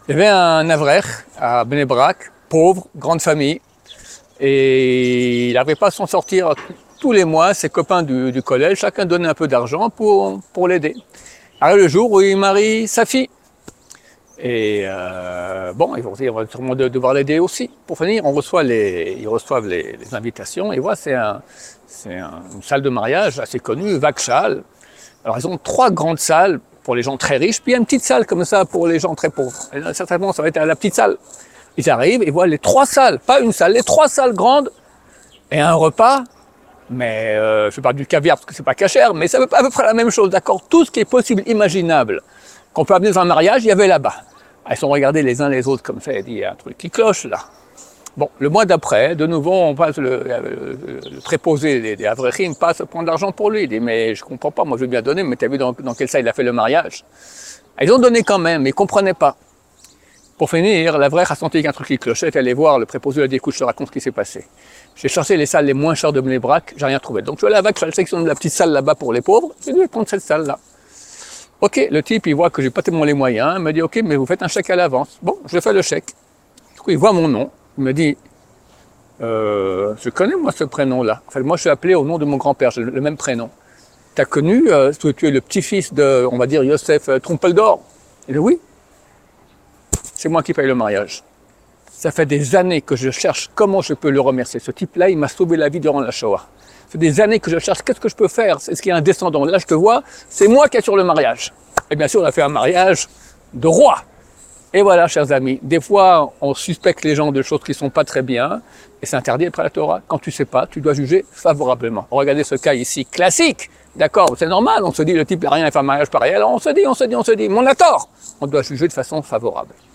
Il y avait un Avrech à Bnei Brak, pauvre, grande famille, et il n'arrivait pas à s'en sortir tous les mois. Ses copains du collège, chacun donnait un peu d'argent pour l'aider. Arrive le jour où il marie sa fille. Et bon, ils vont dire, on va sûrement devoir l'aider aussi. Pour finir, ils reçoivent les invitations, et voilà, une salle de mariage assez connue, Vakshal. Alors ils ont 3 grandes salles pour les gens très riches, puis il y a une petite salle comme ça pour les gens très pauvres. Et là, certainement, ça va être à la petite salle. Ils arrivent et voient les 3 salles, pas une salle, les 3 salles grandes, et un repas, mais je parle du caviar parce que c'est pas cachère, mais c'est à peu près la même chose, d'accord? Tout ce qui est possible, imaginable, qu'on peut amener dans un mariage, il y avait là-bas. Ils sont regardés les uns les autres comme ça, et dit, il y a un truc qui cloche là. Bon, le mois d'après, de nouveau, on passe le préposé des Avrechim passe prendre de l'argent pour lui. Il dit, mais je comprends pas, moi je veux bien donner, mais tu as vu dans quelle salle il a fait le mariage? Ils ont donné quand même, mais ils comprenaient pas. Pour finir, l'Avrech a senti qu'un truc qui clochait, est allé voir le préposé, il a dit, écoute, je te raconte ce qui s'est passé. J'ai cherché les salles les moins chères de Bnei Brak, j'ai rien trouvé. Donc je suis allé à la section de la petite salle là-bas pour les pauvres, j'ai dû prendre cette salle-là. Ok, le type, il voit que j'ai pas tellement les moyens, il me dit, ok, mais vous faites un chèque à l'avance. Bon, je fais le chèque. Du coup, il voit mon nom. Il me dit, je connais moi ce prénom-là. Enfin, moi je suis appelé au nom de mon grand-père, j'ai le même prénom. Tu as connu, tu es le petit-fils de, on va dire, Yosef Trompeldor? Il dit oui. C'est moi qui paye le mariage. Ça fait des années que je cherche comment je peux le remercier. Ce type-là, il m'a sauvé la vie durant la Shoah. Ça fait des années que je cherche, qu'est-ce que je peux faire? Est-ce qu'il y a un descendant? Là, je te vois, c'est moi qui assure le mariage. Et bien sûr, on a fait un mariage de roi. Et voilà, chers amis, des fois, on suspecte les gens de choses qui ne sont pas très bien, et c'est interdit après la Torah. Quand tu ne sais pas, tu dois juger favorablement. Regardez ce cas ici, classique, d'accord, c'est normal, on se dit, le type n'a rien à faire un mariage pareil, alors on se dit, mais on a tort. On doit juger de façon favorable.